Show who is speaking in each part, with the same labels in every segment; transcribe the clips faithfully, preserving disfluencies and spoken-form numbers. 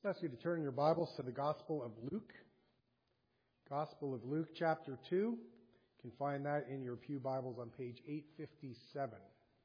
Speaker 1: I ask you to turn your Bibles to the Gospel of Luke. Gospel of Luke, chapter two. You can find that in your pew Bibles on page eight fifty-seven.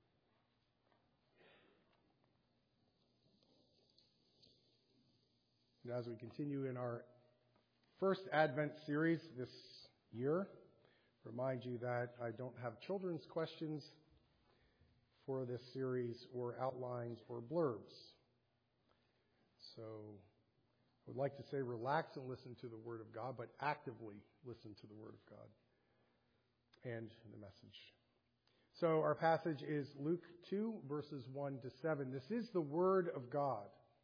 Speaker 1: And as we continue in our first Advent series this year, remind you that I don't have children's questions for this series or outlines or blurbs. So I would like to say relax and listen to the Word of God, but actively listen to the Word of God and the message. So our passage is Luke two, verses one to seven. This is the Word of God.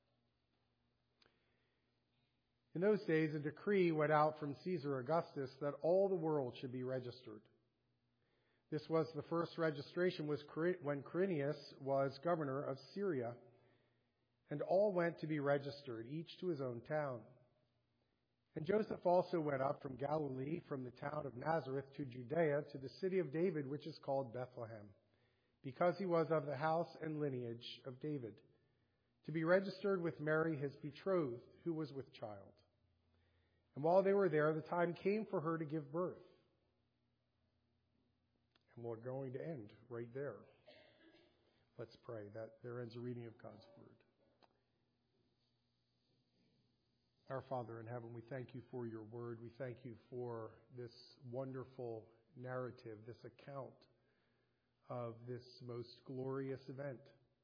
Speaker 1: In those days, a decree went out from Caesar Augustus that all the world should be registered. This was the first registration was when Quirinius was governor of Syria, and all went to be registered, each to his own town. And Joseph also went up from Galilee, from the town of Nazareth to Judea, to the city of David, which is called Bethlehem, because he was of the house and lineage of David, to be registered with Mary, his betrothed, who was with child. And while they were there, the time came for her to give birth. And we're going to end right there. Let's pray. That there ends a reading of God's Word. Our Father in heaven, we thank you for your word. We thank you for this wonderful narrative, this account of this most glorious event.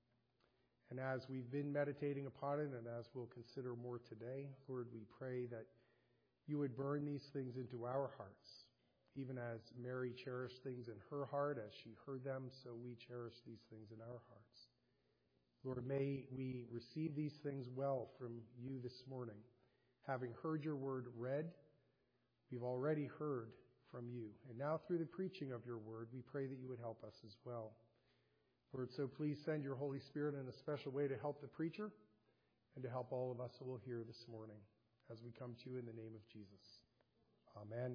Speaker 1: And as we've been meditating upon it, and as we'll consider more today, Lord, we pray that you would burn these things into our hearts, even as Mary cherished things in her heart as she heard them, so we cherish these things in our hearts. Lord, may we receive these things well from you this morning. Having heard your word read, we've already heard from you. And now through the preaching of your word, we pray that you would help us as well. Lord, so please send your Holy Spirit in a special way to help the preacher and to help all of us who will hear this morning as we come to you in the name of Jesus. Amen.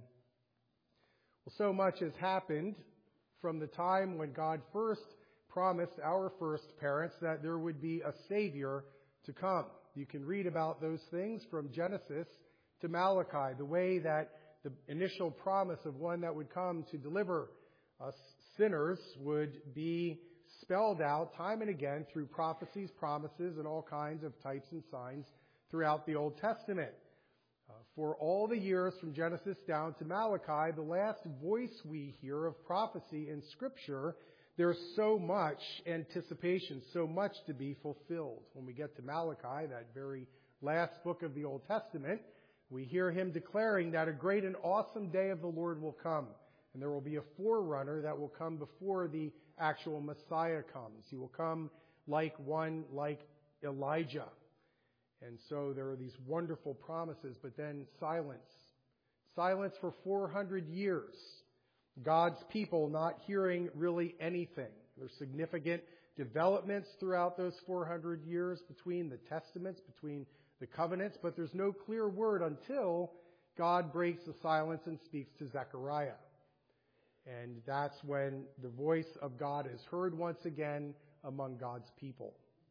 Speaker 1: Well, so much has happened from the time when God first promised our first parents that there would be a Savior to come. You can read about those things from Genesis to Malachi, the way that the initial promise of one that would come to deliver us sinners would be spelled out time and again through prophecies, promises, and all kinds of types and signs throughout the Old Testament. Uh, for all the years from Genesis down to Malachi, the last voice we hear of prophecy in Scripture, there's so much anticipation, so much to be fulfilled. When we get to Malachi, that very last book of the Old Testament, we hear him declaring that a great and awesome day of the Lord will come. And there will be a forerunner that will come before the actual Messiah comes. He will come like one like Elijah. And so there are these wonderful promises, but then silence. Silence for four hundred years. God's people not hearing really anything. There's significant developments throughout those four hundred years between the testaments, between the covenants, but there's no clear word until God breaks the silence and speaks to Zechariah. And that's when the voice of God is heard once again among God's people.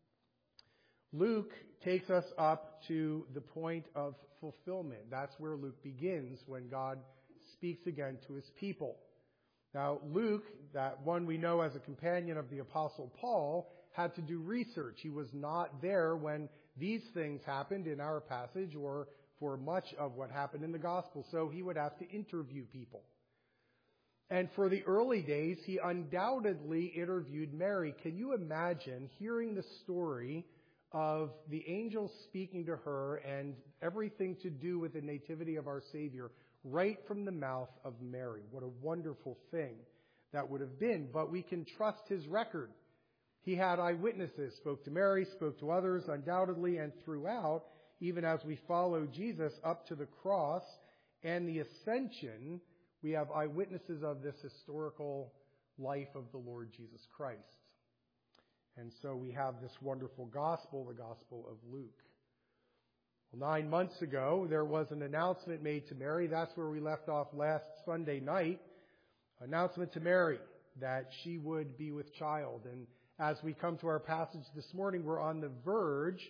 Speaker 1: Luke takes us up to the point of fulfillment. That's where Luke begins when God speaks again to his people. Now, Luke, that one we know as a companion of the Apostle Paul, had to do research. He was not there when these things happened in our passage or for much of what happened in the Gospel. So he would have to interview people. And for the early days, he undoubtedly interviewed Mary. Can you imagine hearing the story of the angel speaking to her and everything to do with the nativity of our Savior right from the mouth of Mary? What a wonderful thing that would have been. But we can trust his record. He had eyewitnesses, spoke to Mary, spoke to others, undoubtedly, and throughout, even as we follow Jesus up to the cross and the ascension, we have eyewitnesses of this historical life of the Lord Jesus Christ. And so we have this wonderful gospel, the Gospel of Luke. Well, nine months ago, there was an announcement made to Mary. That's where we left off last Sunday night. Announcement to Mary that she would be with child. And as we come to our passage this morning, we're on the verge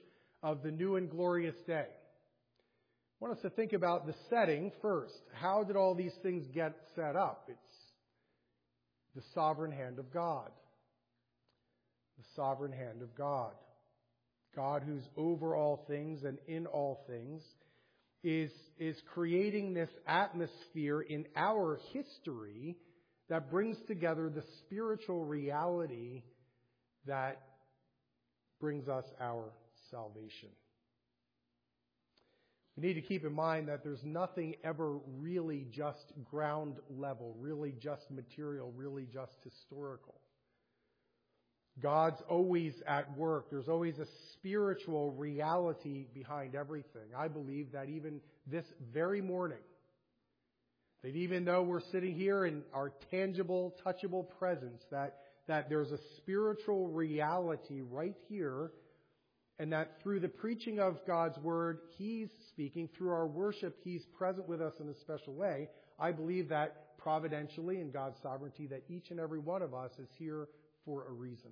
Speaker 1: of the new and glorious day. I want us to think about the setting first. How did all these things get set up? It's the sovereign hand of God. The sovereign hand of God. God, who's over all things and in all things, is, is creating this atmosphere in our history that brings together the spiritual reality that brings us our salvation. We need to keep in mind that there's nothing ever really just ground level, really just material, really just historical. God's always at work. There's always a spiritual reality behind everything. I believe that even this very morning, that even though we're sitting here in our tangible, touchable presence, that, that there's a spiritual reality right here, and that through the preaching of God's Word, He's speaking. Through our worship, He's present with us in a special way. I believe that providentially in God's sovereignty, that each and every one of us is here for a reason.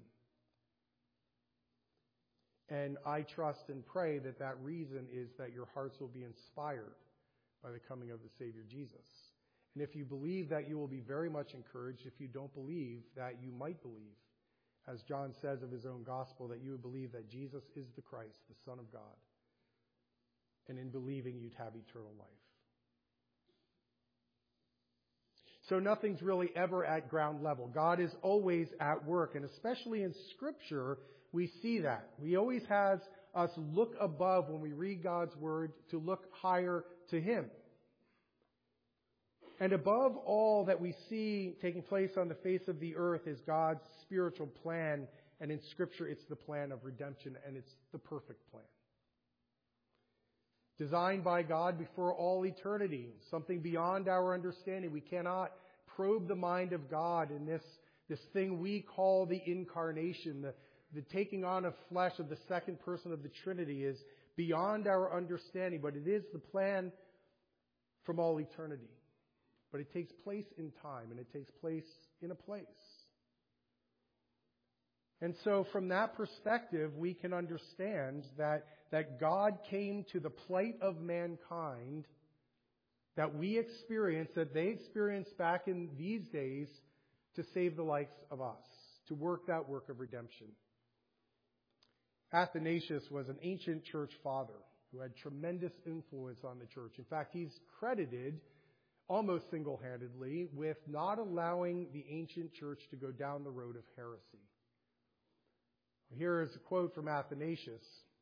Speaker 1: And I trust and pray that that reason is that your hearts will be inspired by the coming of the Savior Jesus. And if you believe that, you will be very much encouraged. If you don't believe, that you might believe, as John says of his own gospel, that you would believe that Jesus is the Christ, the Son of God. And in believing, you'd have eternal life. So nothing's really ever at ground level. God is always at work. And especially in Scripture, we see that. We always has us look above when we read God's Word to look higher to Him. And above all that we see taking place on the face of the earth is God's spiritual plan. And in Scripture, it's the plan of redemption, and it's the perfect plan. Designed by God before all eternity, something beyond our understanding. We cannot probe the mind of God in this, this thing we call the incarnation. The, the taking on of flesh of the second person of the Trinity is beyond our understanding, but it is the plan from all eternity. But it takes place in time, and it takes place in a place. And so from that perspective, we can understand that, that God came to the plight of mankind that we experience, that they experienced back in these days, to save the likes of us, to work that work of redemption. Athanasius was an ancient church father who had tremendous influence on the church. In fact, he's credited almost single-handedly with not allowing the ancient church to go down the road of heresy. Here is a quote from Athanasius.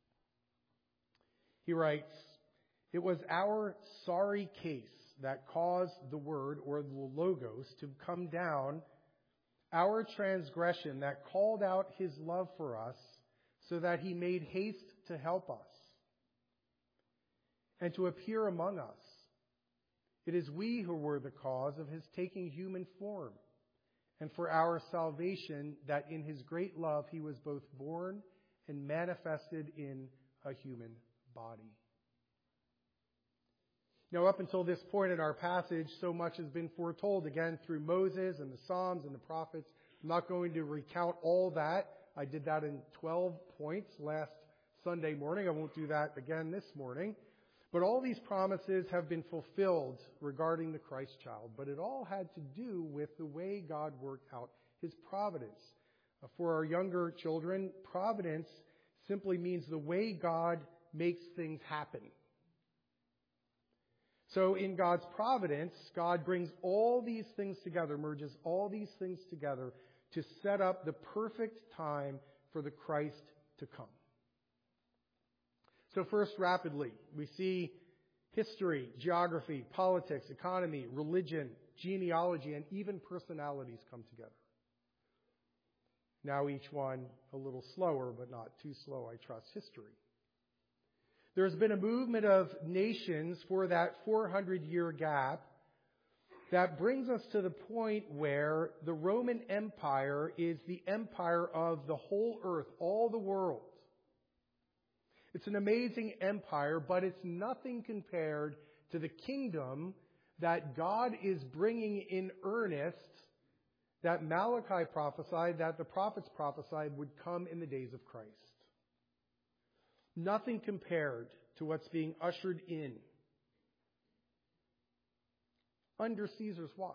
Speaker 1: He writes, "It was our sorry case that caused the word, or the logos, to come down, our transgression that called out His love for us, so that He made haste to help us and to appear among us. It is we who were the cause of His taking human form, and for our salvation, that in His great love He was both born and manifested in a human body." Now, up until this point in our passage, so much has been foretold, again, through Moses and the Psalms and the prophets. I'm not going to recount all that. I did that in twelve points last Sunday morning. I won't do that again this morning. But all these promises have been fulfilled regarding the Christ child. But it all had to do with the way God worked out His providence. For our younger children, providence simply means the way God makes things happen. So in God's providence, God brings all these things together, merges all these things together to set up the perfect time for the Christ to come. So first, rapidly, we see history, geography, politics, economy, religion, genealogy, and even personalities come together. Now each one a little slower, but not too slow, I trust, history. There's been a movement of nations for that four hundred year gap that brings us to the point where the Roman Empire is the empire of the whole earth, all the world. It's an amazing empire, but it's nothing compared to the kingdom that God is bringing in earnest, that Malachi prophesied, that the prophets prophesied would come in the days of Christ. Nothing compared to what's being ushered in under Caesar's watch.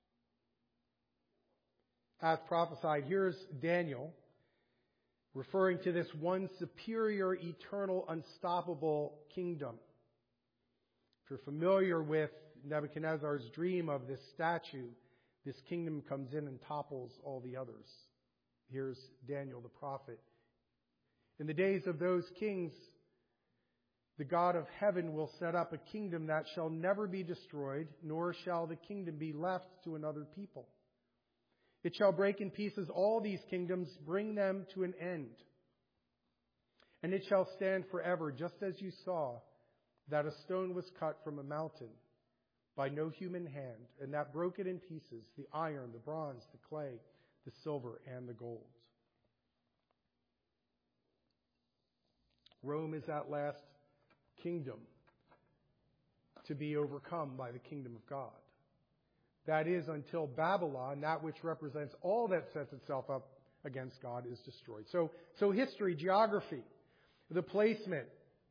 Speaker 1: As prophesied, here's Daniel referring to this one superior, eternal, unstoppable kingdom. If you're familiar with Nebuchadnezzar's dream of this statue, this kingdom comes in and topples all the others. Here's Daniel the prophet. In the days of those kings, the God of heaven will set up a kingdom that shall never be destroyed, nor shall the kingdom be left to another people. It shall break in pieces all these kingdoms, bring them to an end. And it shall stand forever, just as you saw that a stone was cut from a mountain by no human hand, and that broke it in pieces, the iron, the bronze, the clay, the silver, and the gold. Rome is that last kingdom to be overcome by the kingdom of God. That is, until Babylon, that which represents all that sets itself up against God, is destroyed. So, so history, geography, the placement,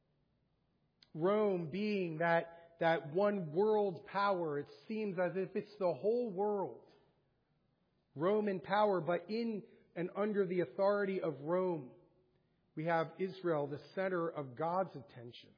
Speaker 1: Rome being that, that one world power, it seems as if it's the whole world. Rome in power, but in and under the authority of Rome, we have Israel, the center of God's attention.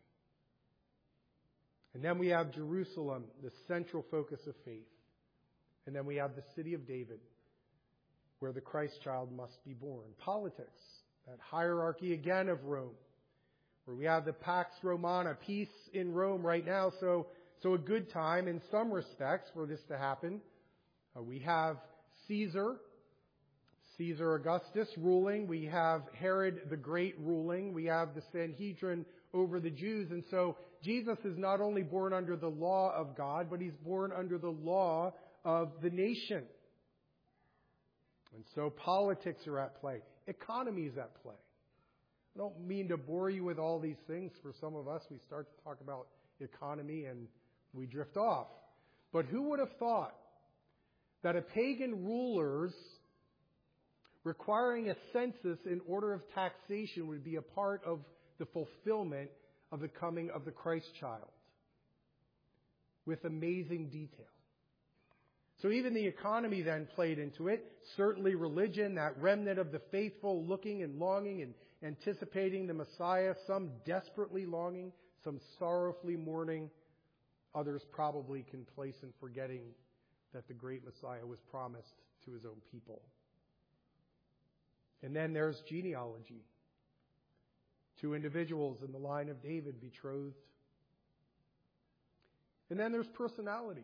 Speaker 1: And then we have Jerusalem, the central focus of faith. And then we have the city of David, where the Christ child must be born. Politics, that hierarchy again of Rome, where we have the Pax Romana, peace in Rome right now. So, so a good time in some respects for this to happen. Uh, we have Caesar, Caesar Augustus ruling. We have Herod the Great ruling. We have the Sanhedrin over the Jews. And so Jesus is not only born under the law of God, but he's born under the law of the nation. And so politics are at play. Economy is at play. I don't mean to bore you with all these things. For some of us, we start to talk about economy and we drift off. But who would have thought that a pagan ruler's requiring a census in order of taxation would be a part of the fulfillment of the coming of the Christ child with amazing detail. So even the economy then played into it. Certainly religion, that remnant of the faithful looking and longing and anticipating the Messiah, some desperately longing, some sorrowfully mourning, others probably complacent, forgetting that the great Messiah was promised to his own people. And then there's genealogy. Two individuals in the line of David betrothed. And then there's personalities.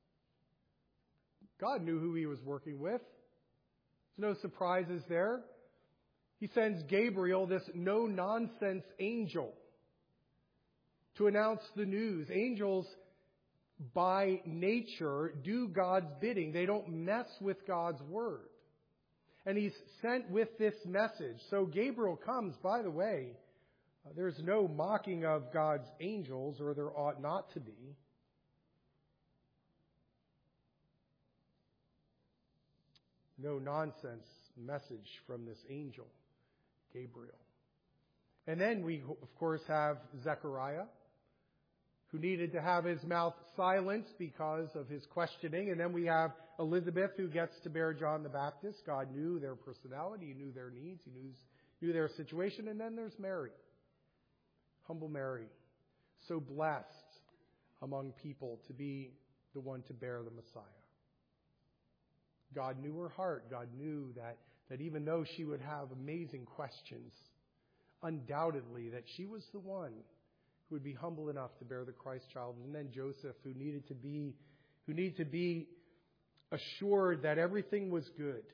Speaker 1: God knew who he was working with. There's no surprises there. He sends Gabriel, this no-nonsense angel, to announce the news. Angels, by nature, do God's bidding. They don't mess with God's word. And he's sent with this message. So Gabriel comes, by the way, uh, there's no mocking of God's angels, or there ought not to be. No nonsense message from this angel, Gabriel. And then we, of course, have Zechariah, who needed to have his mouth silenced because of his questioning. And then we have Elizabeth, who gets to bear John the Baptist. God knew their personality. He knew their needs. He knew, knew their situation. And then there's Mary, humble Mary, so blessed among people to be the one to bear the Messiah. God knew her heart. God knew that, that even though she would have amazing questions, undoubtedly that she was the one who would be humble enough to bear the Christ child. And then Joseph, who needed to be, who needed to be assured that everything was good,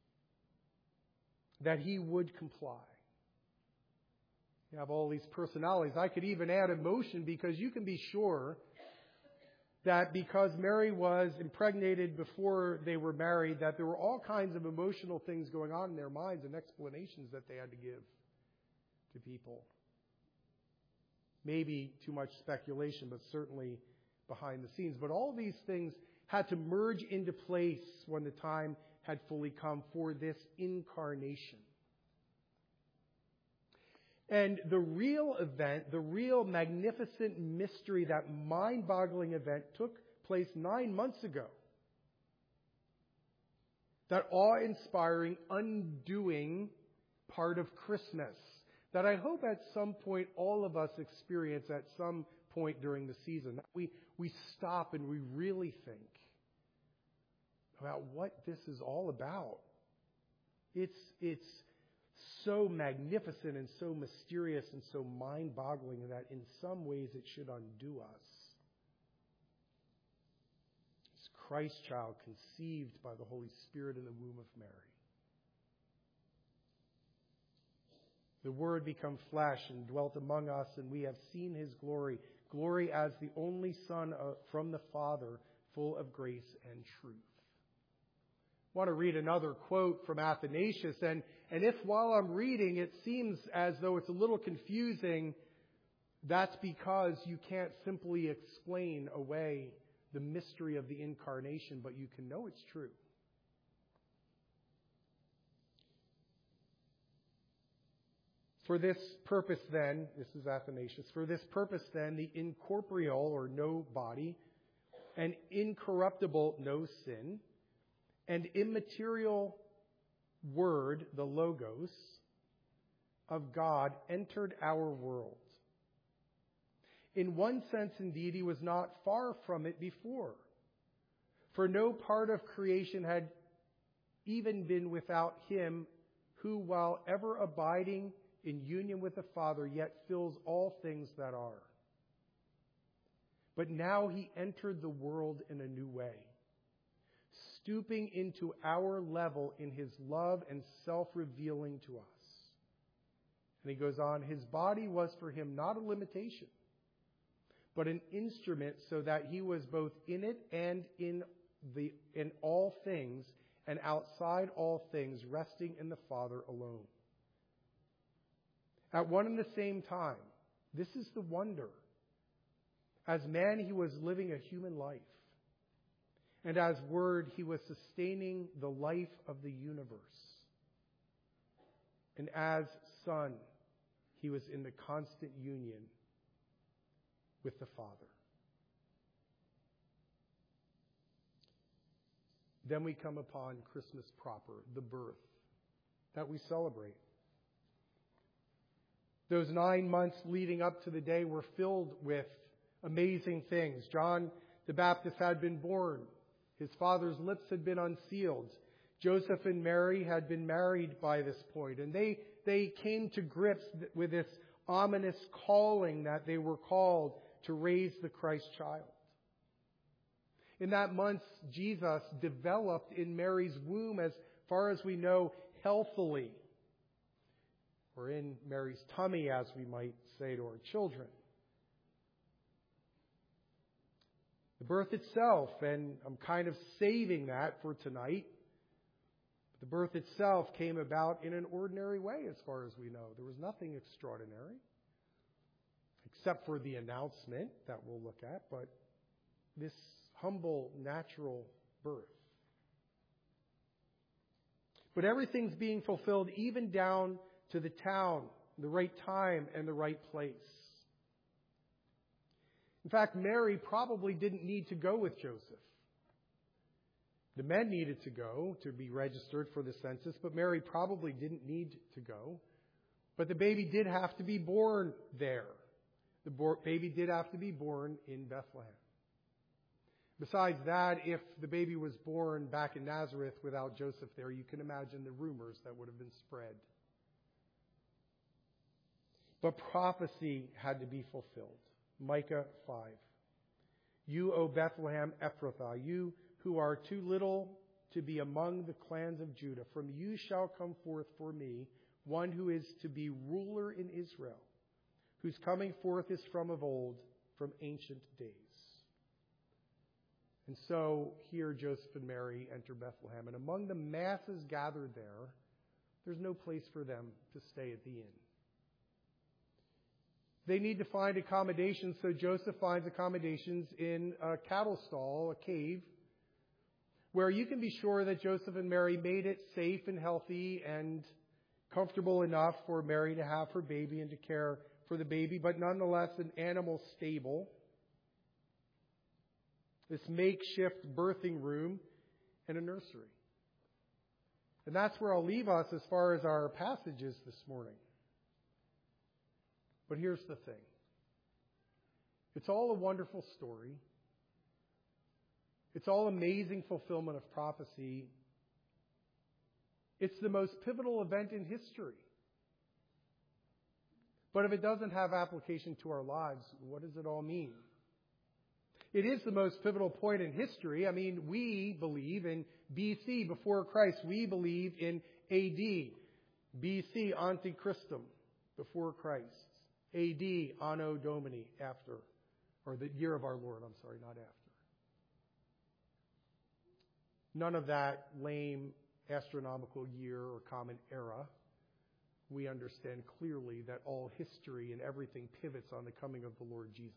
Speaker 1: that he would comply. You have all these personalities. I could even add emotion, because you can be sure that because Mary was impregnated before they were married, that there were all kinds of emotional things going on in their minds and explanations that they had to give to people. Maybe too much speculation, but certainly behind the scenes. But all these things had to merge into place when the time had fully come for this incarnation. And the real event, the real magnificent mystery, that mind-boggling event took place nine months ago. That awe-inspiring, undoing part of Christmas that I hope at some point all of us experience at some point during the season. We, we stop and we really think about what this is all about. It's, it's so magnificent and so mysterious and so mind-boggling that in some ways it should undo us. It's Christ child conceived by the Holy Spirit in the womb of Mary. The Word become flesh and dwelt among us, and we have seen His glory, glory as the only Son from the Father, full of grace and truth. I want to read another quote from Athanasius, and, and if while I'm reading it seems as though it's a little confusing, that's because you can't simply explain away the mystery of the incarnation, but you can know it's true. For this purpose then, this is Athanasius, for this purpose then, the incorporeal or no body, and incorruptible no sin, and immaterial word, the Logos, of God entered our world. In one sense, indeed, He was not far from it before. For no part of creation had even been without Him who, while ever abiding in union with the Father, yet fills all things that are. But now He entered the world in a new way, stooping into our level in His love and self-revealing to us. And he goes on, His body was for Him not a limitation, but an instrument, so that He was both in it and in the in all things, and outside all things, resting in the Father alone. At one and the same time, this is the wonder. As man, He was living a human life. And as Word, He was sustaining the life of the universe. And as Son, He was in the constant union with the Father. Then we come upon Christmas proper, the birth that we celebrate. Those nine months leading up to the day were filled with amazing things. John the Baptist had been born. His father's lips had been unsealed. Joseph and Mary had been married by this point, and they, they came to grips with this ominous calling that they were called to raise the Christ child. In that month, Jesus developed in Mary's womb, as far as we know, healthily, or in Mary's tummy, as we might say to our children. The birth itself, and I'm kind of saving that for tonight, the birth itself came about in an ordinary way as far as we know. There was nothing extraordinary, except for the announcement that we'll look at, but this humble, natural birth. But everything's being fulfilled even down to the town, the right time, and the right place. In fact, Mary probably didn't need to go with Joseph. The men needed to go to be registered for the census, but Mary probably didn't need to go. But the baby did have to be born there. The bo- baby did have to be born in Bethlehem. Besides that, if the baby was born back in Nazareth without Joseph there, you can imagine the rumors that would have been spread. But prophecy had to be fulfilled. Micah five. You, O Bethlehem Ephrathah, you who are too little to be among the clans of Judah, from you shall come forth for me one who is to be ruler in Israel, whose coming forth is from of old, from ancient days. And so here Joseph and Mary enter Bethlehem, and among the masses gathered there, there's no place for them to stay at the inn. They need to find accommodations, so Joseph finds accommodations in a cattle stall, a cave, where you can be sure that Joseph and Mary made it safe and healthy and comfortable enough for Mary to have her baby and to care for the baby, but nonetheless an animal stable, this makeshift birthing room, and a nursery. And that's where I'll leave us as far as our passages this morning. But here's the thing. It's all a wonderful story. It's all amazing fulfillment of prophecy. It's the most pivotal event in history. But if it doesn't have application to our lives, what does it all mean? It is the most pivotal point in history. I mean, we believe in B C, before Christ. We believe in A D, B C, ante Christum, before Christ. A D, Anno Domini, after. Or the year of our Lord, I'm sorry, not after. None of that lame astronomical year or common era. We understand clearly that all history and everything pivots on the coming of the Lord Jesus.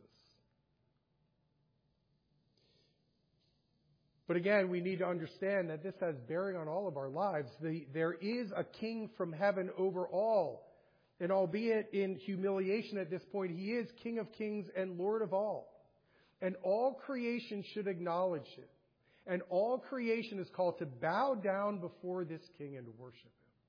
Speaker 1: But again, we need to understand that this has bearing on all of our lives. The, there is a king from heaven over all. And albeit in humiliation at this point, he is King of kings and Lord of all. And all creation should acknowledge it. And all creation is called to bow down before this king and to worship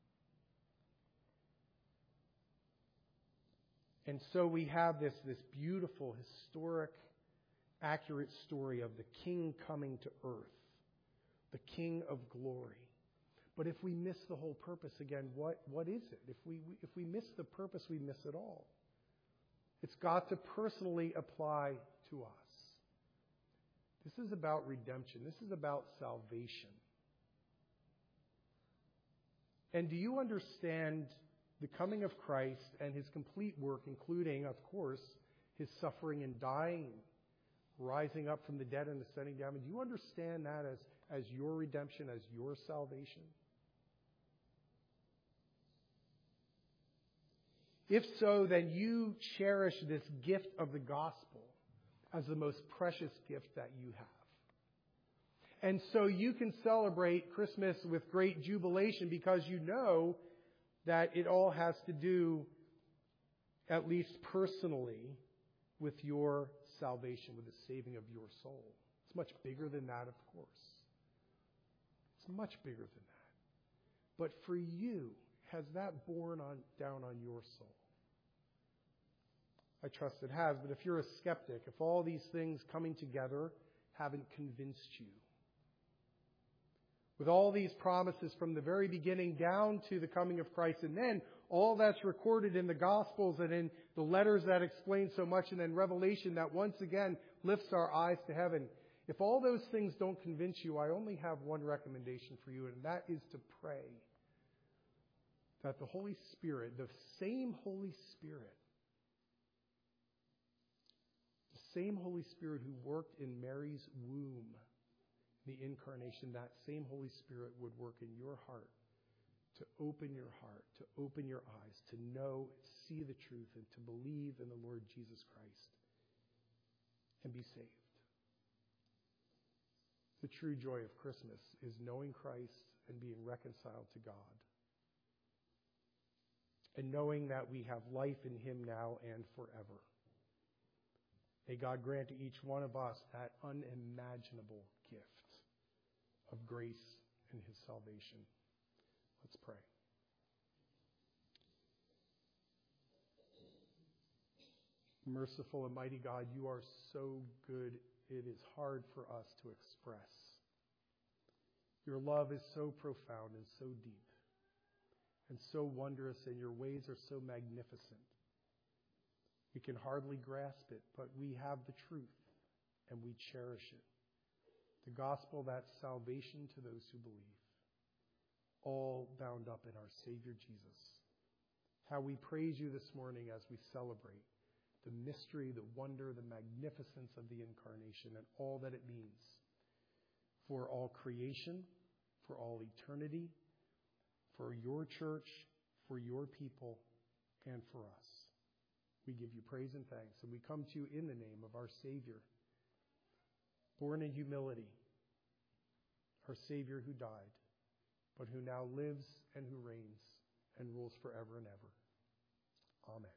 Speaker 1: him. And so we have this, this beautiful, historic, accurate story of the king coming to earth, the king of glory. But if we miss the whole purpose, again, what, what is it? If we, if we miss the purpose, we miss it all. It's got to personally apply to us. This is about redemption. This is about salvation. And do you understand the coming of Christ and his complete work, including, of course, his suffering and dying, rising up from the dead and ascending down? Do you understand that as, as your redemption, as your salvation? If so, then you cherish this gift of the gospel as the most precious gift that you have. And so you can celebrate Christmas with great jubilation because you know that it all has to do, at least personally, with your salvation, with the saving of your soul. It's much bigger than that, of course. It's much bigger than that. But for you, has that borne on, down on your soul? I trust it has, but if you're a skeptic, if all these things coming together haven't convinced you, with all these promises from the very beginning down to the coming of Christ, and then all that's recorded in the Gospels and in the letters that explain so much, and then Revelation that once again lifts our eyes to heaven. If all those things don't convince you, I only have one recommendation for you, and that is to pray that the Holy Spirit, the same Holy Spirit, the same Holy Spirit who worked in Mary's womb, the incarnation, that same Holy Spirit would work in your heart to open your heart, to open your eyes, to know, see the truth, and to believe in the Lord Jesus Christ and be saved. The true joy of Christmas is knowing Christ and being reconciled to God, and knowing that we have life in him now and forever. May God grant to each one of us that unimaginable gift of grace and his salvation. Let's pray. Merciful and mighty God, you are so good, it is hard for us to express. Your love is so profound and so deep and so wondrous, and your ways are so magnificent. We can hardly grasp it, but we have the truth and we cherish it. The gospel, that's salvation to those who believe, all bound up in our Savior Jesus. How we praise you this morning as we celebrate the mystery, the wonder, the magnificence of the incarnation and all that it means for all creation, for all eternity, for your church, for your people, and for us. We give you praise and thanks, and we come to you in the name of our Savior, born in humility, our Savior who died, but who now lives and who reigns and rules forever and ever. Amen.